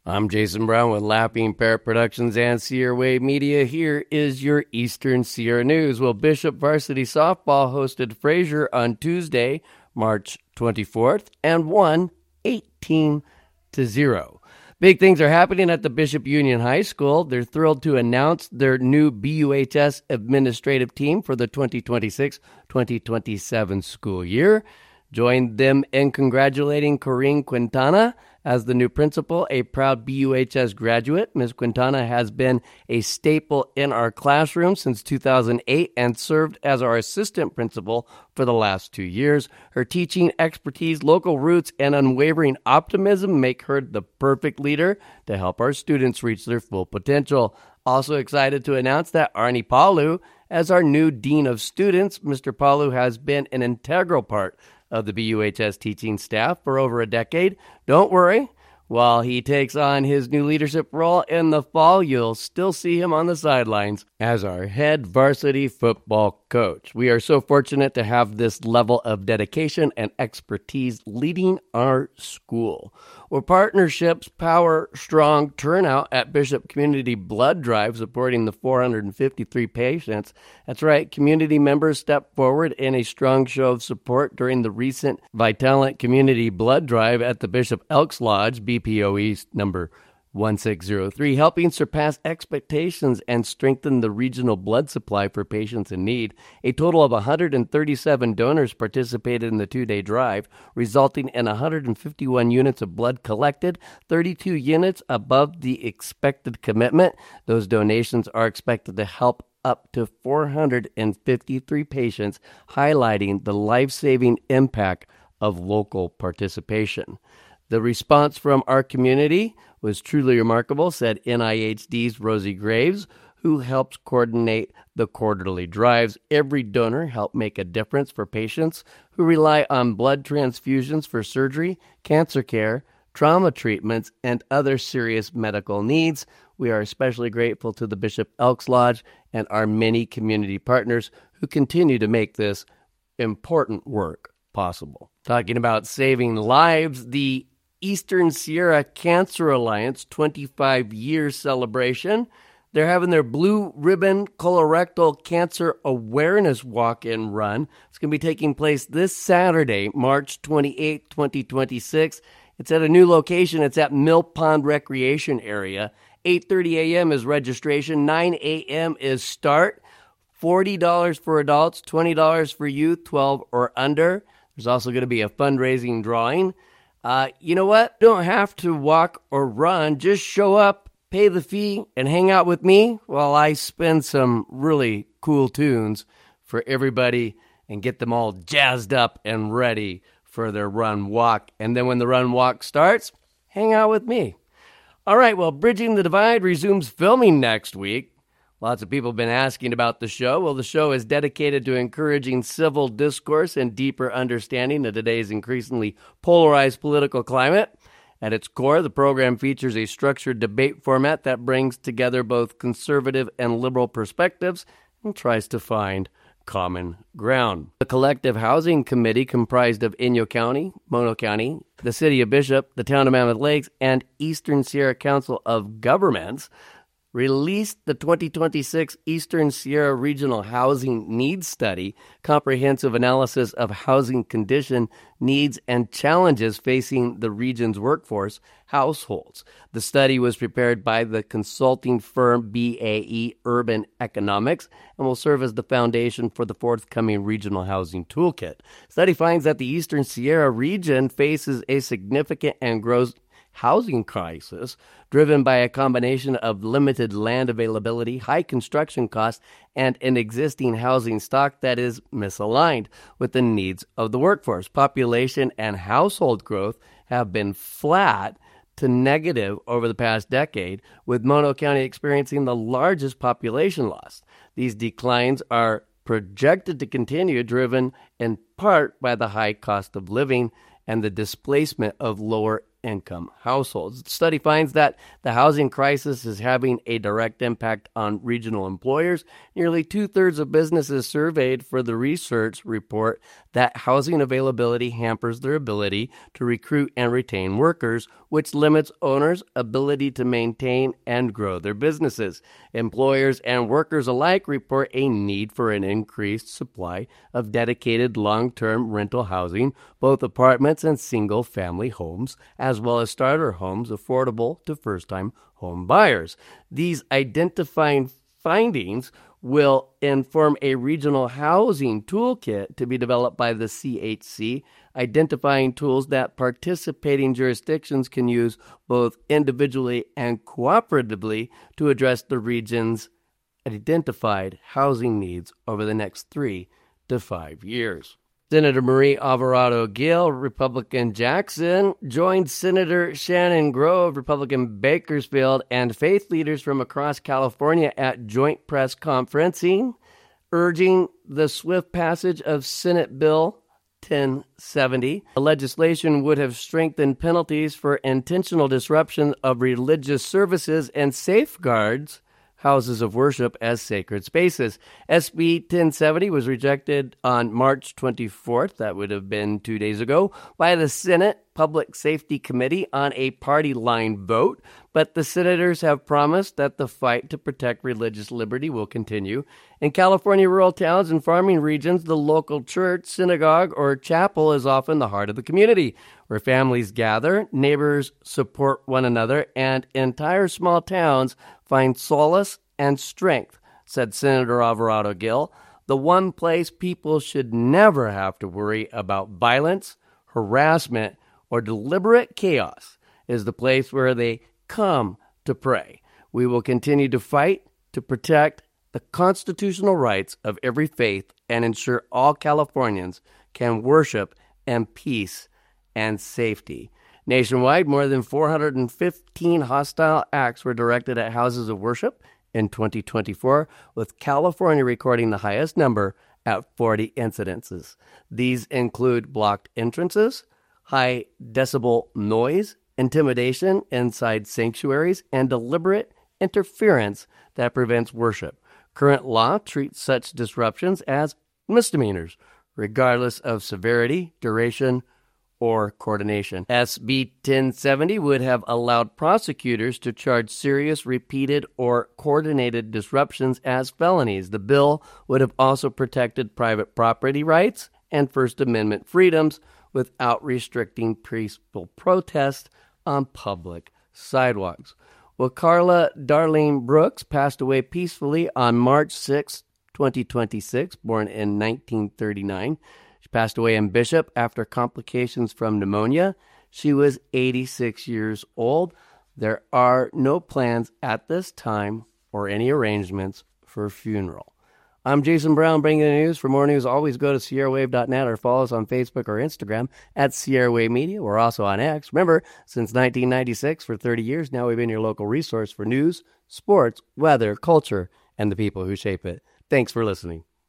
I'm Jason Brown with Lapping Parrot Productions and Sierra Wave Media. Here is your Eastern Sierra News. Well, Bishop Varsity Softball hosted Fraser on Tuesday, March 24th, and won 18-0. Big things are happening at the Bishop Union High School. They're thrilled to announce their new BUHS administrative team for the 2026-2027 school year. Join them in congratulating Corinne Quintana as the new principal, a proud BUHS graduate. Ms. Quintana has been a staple in our classroom since 2008 and served as our assistant principal for the last 2 years. Her teaching expertise, local roots, and unwavering optimism make her the perfect leader to help our students reach their full potential. Also excited to announce that Arnie Palu as our new Dean of Students. Mr. Palu has been an integral part of the BUHS teaching staff for over a decade. Don't worry, while he takes on his new leadership role in the fall, you'll still see him on the sidelines as our head varsity football coach. We are so fortunate to have this level of dedication and expertise leading our school. Well, partnerships power strong turnout at Bishop Community Blood Drive, supporting the 453 patients. That's right, community members stepped forward in a strong show of support during the recent Vitalant Community Blood Drive at the Bishop Elks Lodge, BPOE number 1603, helping surpass expectations and strengthen the regional blood supply for patients in need. A total of 137 donors participated in the two-day drive, resulting in 151 units of blood collected, 32 units above the expected commitment. Those donations are expected to help up to 453 patients, highlighting the life-saving impact of local participation. The response from our community was truly remarkable, said NIHD's Rosie Graves, who helps coordinate the quarterly drives. Every donor helped make a difference for patients who rely on blood transfusions for surgery, cancer care, trauma treatments, and other serious medical needs. We are especially grateful to the Bishop Elks Lodge and our many community partners who continue to make this important work possible. Talking about saving lives, the Eastern Sierra Cancer Alliance 25-year celebration. They're having their Blue Ribbon Colorectal Cancer Awareness Walk-in Run. It's going to be taking place this Saturday, March 28, 2026. It's at a new location. It's at Mill Pond Recreation Area. 8:30 a.m. is registration. 9 a.m. is start. $40 for adults, $20 for youth, 12 or under. There's also going to be a fundraising drawing. You know what? Don't have to walk or run. Just show up, pay the fee, and hang out with me while I spin some really cool tunes for everybody and get them all jazzed up and ready for their run walk. And then when the run walk starts, hang out with me. All right, well, Bridging the Divide resumes filming next week. Lots of people have been asking about the show. Well, the show is dedicated to encouraging civil discourse and deeper understanding of today's increasingly polarized political climate. At its core, the program features a structured debate format that brings together both conservative and liberal perspectives and tries to find common ground. The Collective Housing Committee, comprised of Inyo County, Mono County, the City of Bishop, the Town of Mammoth Lakes, and Eastern Sierra Council of Governments, released the 2026 Eastern Sierra Regional Housing Needs Study, comprehensive analysis of housing condition, needs, and challenges facing the region's workforce households. The study was prepared by the consulting firm BAE Urban Economics and will serve as the foundation for the forthcoming Regional Housing Toolkit. The study finds that the Eastern Sierra region faces a significant and growing housing crisis driven by a combination of limited land availability, high construction costs, and an existing housing stock that is misaligned with the needs of the workforce. Population and household growth have been flat to negative over the past decade, with Mono County experiencing the largest population loss. These declines are projected to continue, driven in part by the high cost of living and the displacement of lower income households. The study finds that the housing crisis is having a direct impact on regional employers. Nearly 2/3 of businesses surveyed for the research report that housing availability hampers their ability to recruit and retain workers, which limits owners' ability to maintain and grow their businesses. Employers and workers alike report a need for an increased supply of dedicated long-term rental housing, both apartments and single-family homes, as well as starter homes affordable to first-time home buyers. These identifying findings will inform a regional housing toolkit to be developed by the CHC, identifying tools that participating jurisdictions can use both individually and cooperatively to address the region's identified housing needs over the next 3 to 5 years. Senator Marie Alvarado Gil, Republican Jackson, joined Senator Shannon Grove, Republican Bakersfield, and faith leaders from across California at joint press conferencing, urging the swift passage of Senate Bill 1070. The legislation would have strengthened penalties for intentional disruption of religious services and safeguards houses of worship as sacred spaces. SB 1070 was rejected on March 24th, that would have been 2 days ago, by the Senate Public Safety Committee on a party line vote, but the senators have promised that the fight to protect religious liberty will continue. In California rural towns and farming regions, the local church, synagogue, or chapel is often the heart of the community, where families gather, neighbors support one another, and entire small towns find solace and strength, said Senator Alvarado Gil. The one place people should never have to worry about violence, harassment, or deliberate chaos is the place where they come to pray. We will continue to fight to protect the constitutional rights of every faith and ensure all Californians can worship in peace and safety. Nationwide, more than 415 hostile acts were directed at houses of worship in 2024, with California recording the highest number at 40 incidences. These include blocked entrances, high decibel noise, intimidation inside sanctuaries, and deliberate interference that prevents worship. Current law treats such disruptions as misdemeanors, regardless of severity, duration, or coordination. SB 1070 would have allowed prosecutors to charge serious, repeated, or coordinated disruptions as felonies. The bill would have also protected private property rights and First Amendment freedoms without restricting peaceful protest on public sidewalks. Well, Carla Darlene Brooks passed away peacefully on March 6, 2026, born in 1939. She passed away in Bishop after complications from pneumonia. She was 86 years old. There are no plans at this time or any arrangements for a funeral. I'm Jason Brown, bringing the news. For more news, always go to SierraWave.net or follow us on Facebook or Instagram at Sierra Wave Media. We're also on X. Remember, since 1996, for 30 years now, we've been your local resource for news, sports, weather, culture, and the people who shape it. Thanks for listening.